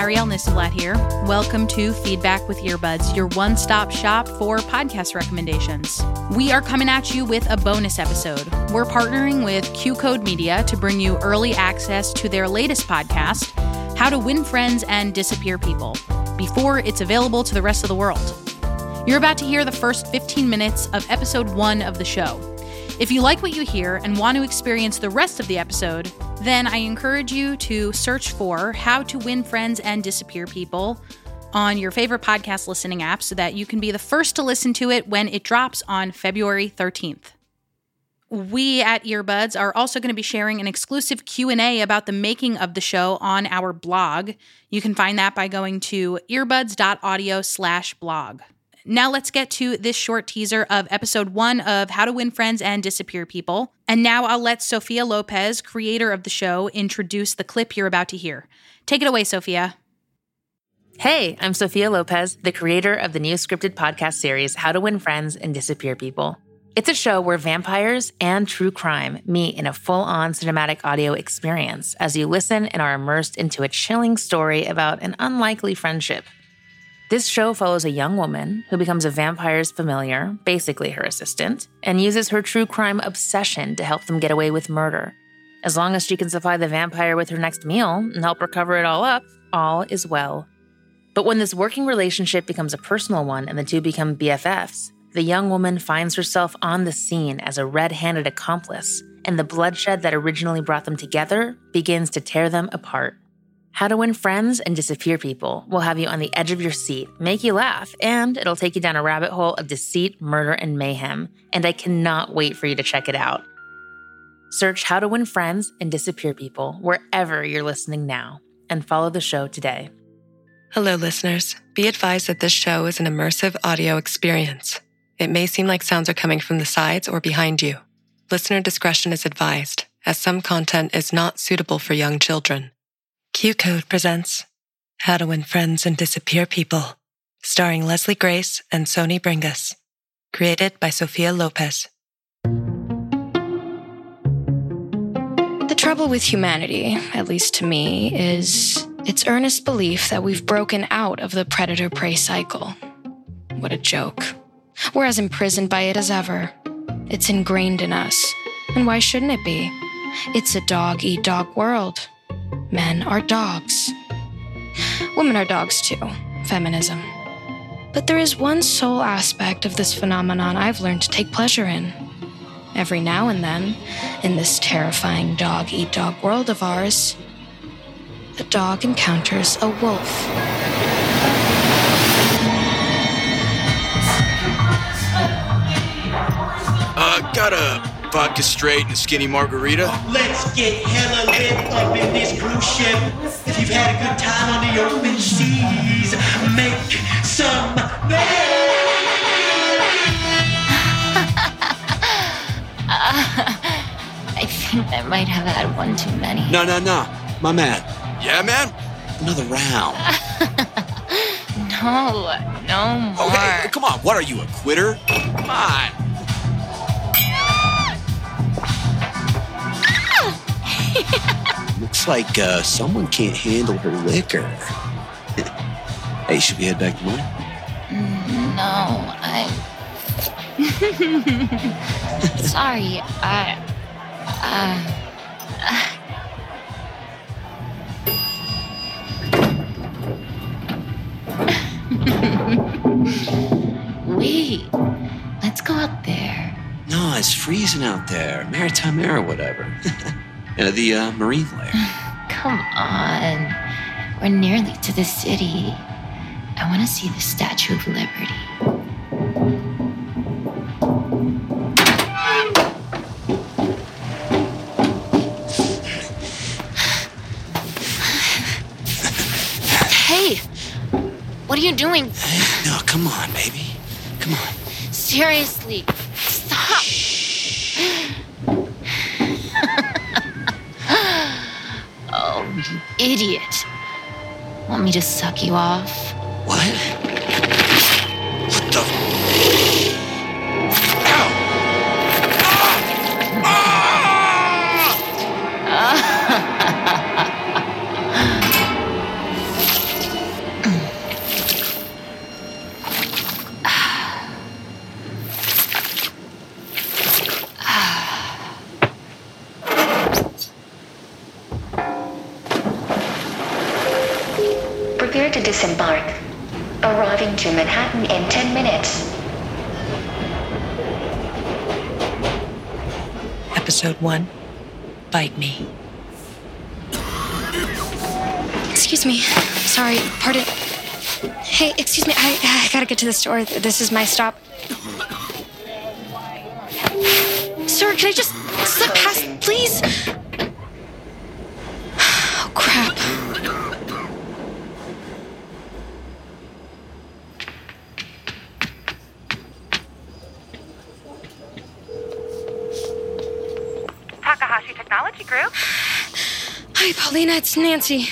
Arielle Nissenblatt here. Welcome to Feedback with Earbuds, your one-stop shop for podcast recommendations. We are coming at you with a bonus episode. We're partnering with QCode Media to bring you early access to their latest podcast, How to Win Friends and Disappear People, before it's available to the rest of the world. You're about to hear the first 15 minutes of episode 1 of the show. If you like what you hear and want to experience the rest of the episode, then I encourage you to search for How to Win Friends and Disappear People on your favorite podcast listening app so that you can be the first to listen to it when it drops on February 13th. We at Earbuds are also going to be sharing an exclusive Q&A about the making of the show on our blog. You can find that by going to earbuds.audio/blog. Now let's get to this short teaser of episode 1 of How to Win Friends and Disappear People. And now I'll let Sofia Lopez, creator of the show, introduce the clip you're about to hear. Take it away, Sofia. Hey, I'm Sofia Lopez, the creator of the new scripted podcast series, How to Win Friends and Disappear People. It's a show where vampires and true crime meet in a full-on cinematic audio experience as you listen and are immersed into a chilling story about an unlikely friendship. This show follows a young woman who becomes a vampire's familiar, basically her assistant, and uses her true crime obsession to help them get away with murder. As long as she can supply the vampire with her next meal and help her cover it all up, all is well. But when this working relationship becomes a personal one and the two become BFFs, the young woman finds herself on the scene as a red-handed accomplice, and the bloodshed that originally brought them together begins to tear them apart. How to Win Friends and Disappear People will have you on the edge of your seat, make you laugh, and it'll take you down a rabbit hole of deceit, murder, and mayhem, and I cannot wait for you to check it out. Search How to Win Friends and Disappear People wherever you're listening now, and follow the show today. Hello, listeners. Be advised that this show is an immersive audio experience. It may seem like sounds are coming from the sides or behind you. Listener discretion is advised, as some content is not suitable for young children. QCode presents How to Win Friends and Disappear People, starring Leslie Grace and Sony Bringus. Created by Sofia Lopez. The trouble with humanity, at least to me, is its earnest belief that we've broken out of the predator-prey cycle. What a joke. We're as imprisoned by it as ever. It's ingrained in us. And why shouldn't it be? It's a dog-eat-dog world. Men are dogs. Women are dogs too. Feminism. But there is one sole aspect of this phenomenon I've learned to take pleasure in. Every now and then, in this terrifying dog-eat-dog world of ours, a dog encounters a wolf. Got a vodka straight and a skinny margarita. Let's get hella lit up in this cruise ship. If you've had a good time on the open seas, make some I think I might have had one too many. No. My man. Yeah, man? Another round. No more. Okay, come on. What are you, a quitter? Come on. Looks like someone can't handle her liquor. Hey, should we head back to mine? No, sorry, Wait, let's go out there. No, it's freezing out there. Maritime air or whatever. The marine layer. Come on, we're nearly to the city. I want to see the Statue of Liberty. Hey, what are you doing? No, come on, baby. Come on. Seriously, stop. Oh, you idiot. Want me to suck you off? What? What the? Ow! Clear to disembark. Arriving to Manhattan in 10 minutes. Episode 1, Bite Me. Excuse me. Sorry, pardon. Hey, excuse me. I gotta get to the store. This is my stop. Sir, can I just slip past, please? Oh, crap. Takahashi Technology Group. Hi, Paulina. It's Nancy.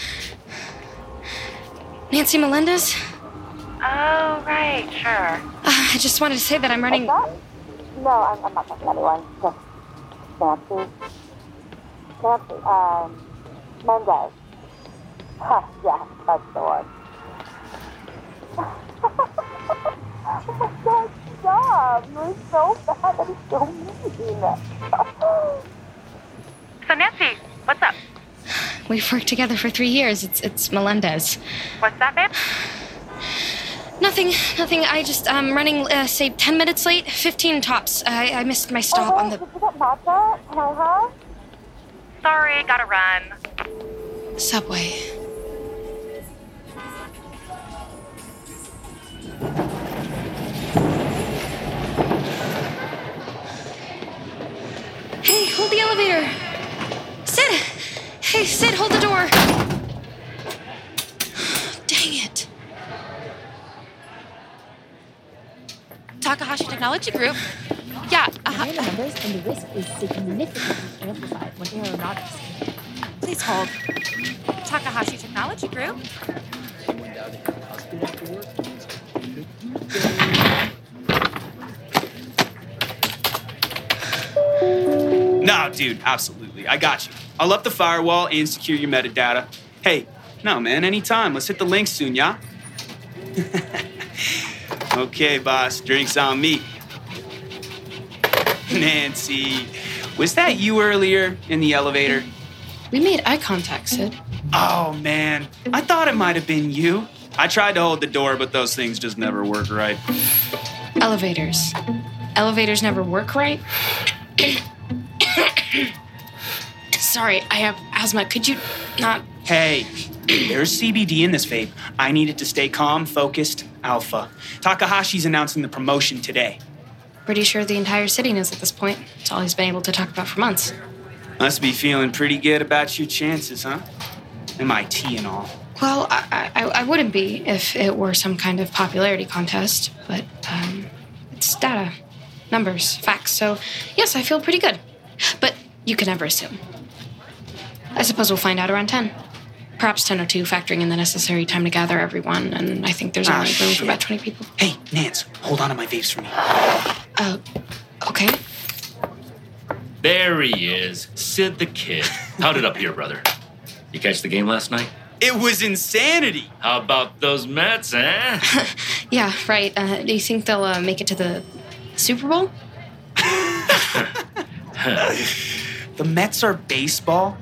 Nancy Melendez? Oh, right, sure. I just wanted to say that I'm running... No, I'm not talking to anyone. Just Nancy. Mendez. Huh, yeah, that's the one. Oh my God, stop. You're so bad. That is so mean. So, Nancy, what's up? We've worked together for 3 years. It's Melendez. What's that, babe? Nothing. I just, running, say, 10 minutes late, 15 tops. I missed my stop on the... Did you get matcha? Can I have? Sorry, gotta run. subway. Hey, hold the elevator. Sid! Hey, Sid, hold the door. Dang it. Takahashi Technology Group. Yeah, numbers, and the risk is significantly amplified when aeronautics. please hold. Takahashi Technology Group. No, dude, absolutely. I got you. I'll up the firewall and secure your metadata. Hey, no, man, anytime. Let's hit the links soon, yeah? Okay, boss, drinks on me. Nancy, was that you earlier in the elevator? We made eye contact, Sid. Oh, man, I thought it might have been you. I tried to hold the door, but those things just never work right. Elevators. Elevators never work right? Sorry, I have asthma. Could you not... Hey, there's CBD in this vape. I needed to stay calm, focused, alpha. Takahashi's announcing the promotion today. Pretty sure the entire city knows at this point. It's all he's been able to talk about for months. Must be feeling pretty good about your chances, huh? MIT and all. Well, I wouldn't be if it were some kind of popularity contest, but it's data, numbers, facts. So, yes, I feel pretty good. But you can never assume. I suppose we'll find out around 10. Perhaps 10:02, factoring in the necessary time to gather everyone, and I think there's only room for about 20 people. Hey, Nance, hold on to my vapes for me. Okay. There he is, Sid the Kid. How'd it up here, brother? You catch the game last night? It was insanity. How about those Mets, eh? Yeah, right. Do you think they'll make it to the Super Bowl? The Mets are baseball?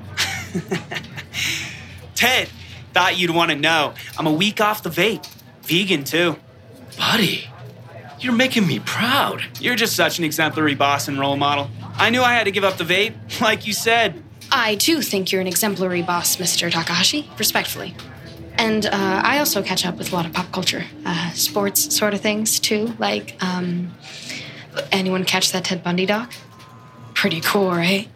Ted, thought you'd want to know. I'm a week off the vape. Vegan, too. Buddy, you're making me proud. You're just such an exemplary boss and role model. I knew I had to give up the vape, like you said. I, too, think you're an exemplary boss, Mr. Takahashi, respectfully. And I also catch up with a lot of pop culture. Sports sort of things, too. Like, anyone catch that Ted Bundy doc? Pretty cool, right?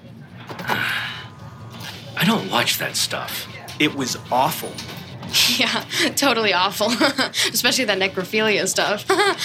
I don't watch that stuff. It was awful. Yeah, totally awful. Especially that necrophilia stuff.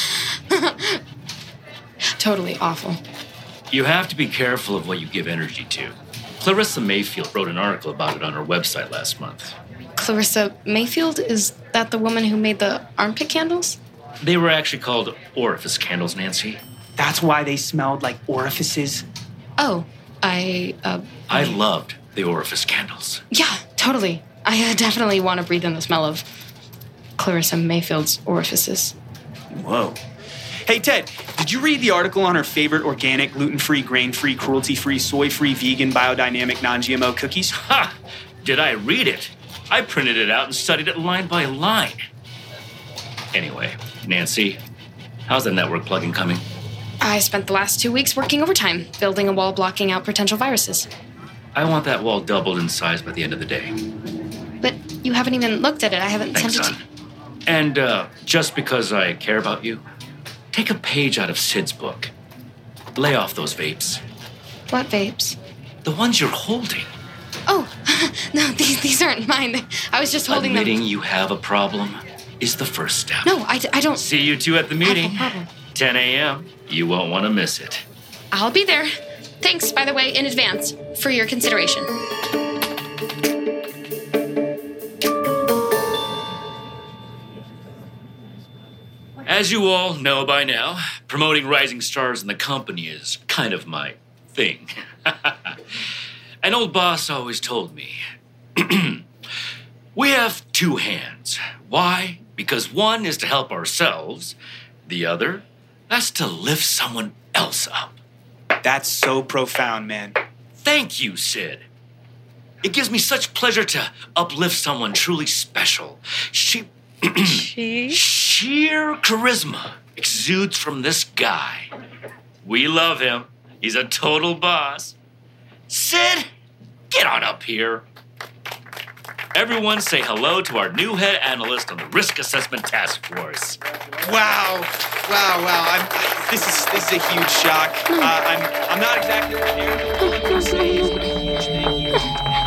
Totally awful. You have to be careful of what you give energy to. Clarissa Mayfield wrote an article about it on her website last month. Clarissa Mayfield? Is that the woman who made the armpit candles? They were actually called orifice candles, Nancy. That's why they smelled like orifices? Oh, I loved the orifice candles. Yeah, totally. I definitely want to breathe in the smell of Clarissa Mayfield's orifices. Whoa. Hey, Ted, did you read the article on her favorite organic, gluten-free, grain-free, cruelty-free, soy-free, vegan, biodynamic, non-GMO cookies? Ha! Did I read it? I printed it out and studied it line by line. Anyway, Nancy, how's the network plugin coming? I spent the last 2 weeks working overtime, building a wall blocking out potential viruses. I want that wall doubled in size by the end of the day. But you haven't even looked at it. I haven't Thanks, sent it son. And just because I care about you, take a page out of Sid's book. Lay off those vapes. What vapes? The ones you're holding. Oh, no, these aren't mine. I was just holding Admitting them. you have a problem is the first step. No, I don't. See you two at the meeting. Have a problem. 10 a.m. You won't want to miss it. I'll be there. Thanks, by the way, in advance for your consideration. As you all know by now, promoting rising stars in the company is kind of my thing. An old boss always told me, we have two hands. Why? Because one is to help ourselves. The other, that's to lift someone else up. That's so profound, man. Thank you, Sid. It gives me such pleasure to uplift someone truly special. Sheer charisma exudes from this guy. We love him. He's a total boss. Sid, get on up here. Everyone say hello to our new head analyst on the Risk Assessment Task Force. Wow. This is a huge shock. I'm not exactly prepared, but all I can say is a huge thank you.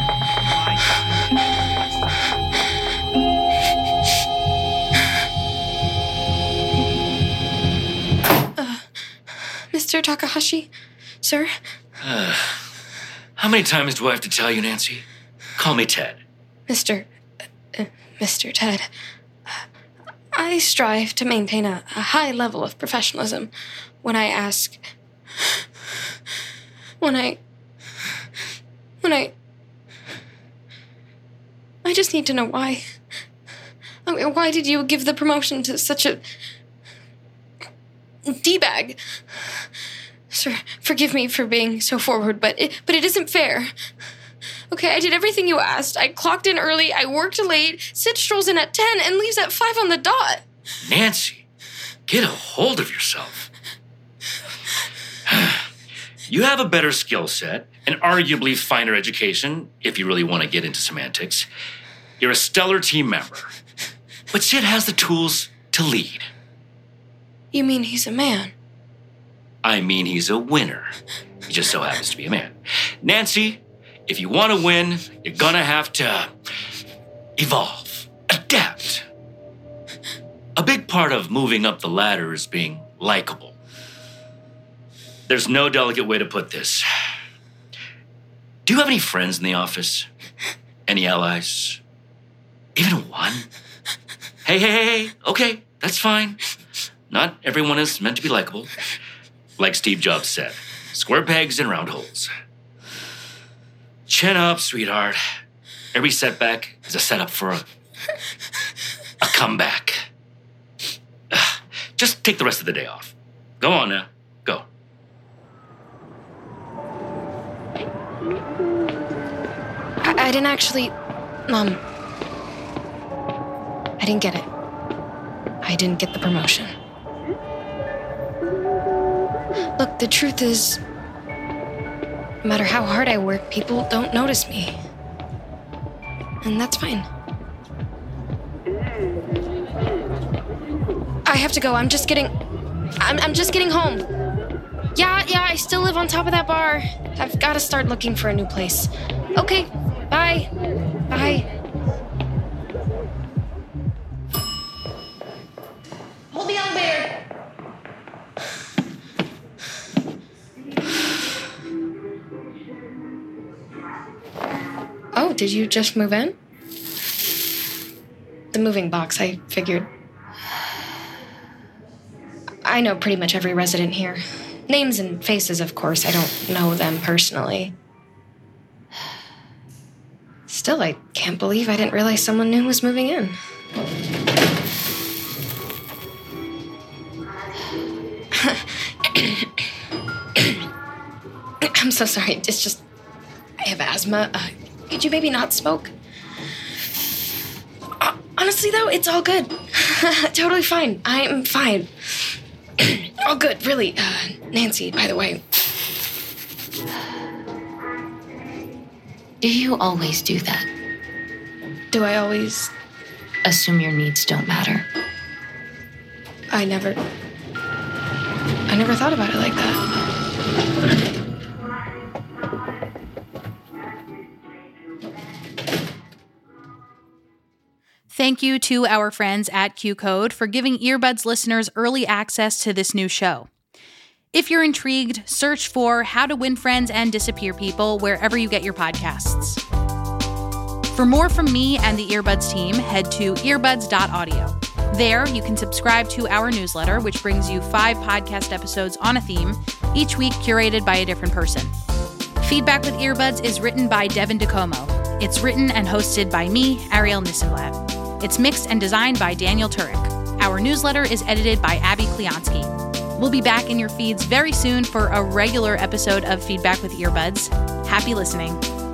Mr. Takahashi, sir? How many times do I have to tell you, Nancy? Call me Ted. Mr. Ted, I strive to maintain a high level of professionalism when I ask... When I just need to know why. I mean, why did you give the promotion to such a... D-bag? Sir, forgive me for being so forward, but it isn't fair. Okay, I did everything you asked. I clocked in early, I worked late, Sid strolls in at 10 and leaves at 5 on the dot. Nancy, get a hold of yourself. You have a better skill set, an arguably finer education, if you really want to get into semantics. You're a stellar team member. But Sid has the tools to lead. You mean he's a man? I mean he's a winner. He just so happens to be a man. Nancy, if you want to win, you're gonna have to evolve, adapt. A big part of moving up the ladder is being likable. There's no delicate way to put this. Do you have any friends in the office? Any allies? Even one? Hey, okay, that's fine. Not everyone is meant to be likable. Like Steve Jobs said, square pegs in round holes. Chin up, sweetheart. Every setback is a setup for a comeback. Just take the rest of the day off. Go on now. Go. I didn't actually... I didn't get it. I didn't get the promotion. Look, the truth is, no matter how hard I work, people don't notice me. And that's fine. I have to go. I'm just getting home. Yeah, I still live on top of that bar. I've got to start looking for a new place. Okay, bye. Hold the elevator. Oh, did you just move in? The moving box, I figured. I know pretty much every resident here. Names and faces, of course. I don't know them personally. Still, I can't believe I didn't realize someone new was moving in. I'm so sorry. It's just... I have asthma. Could you maybe not smoke? Honestly, though, it's all good. Totally fine. I'm fine. All good, really. Nancy, by the way. Do you always do that? Do I always... Assume your needs don't matter? I never thought about it like that. Thank you to our friends at Q Code for giving Earbuds listeners early access to this new show. If you're intrigued, search for How to Win Friends and Disappear People wherever you get your podcasts. For more from me and the Earbuds team, head to earbuds.audio. There, you can subscribe to our newsletter, which brings you 5 podcast episodes on a theme, each week curated by a different person. Feedback with Earbuds is written by Devin DeComo. It's written and hosted by me, Ariel Nissenblatt. It's mixed and designed by Daniel Turek. Our newsletter is edited by Abby Kliansky. We'll be back in your feeds very soon for a regular episode of Feedback with Earbuds. Happy listening.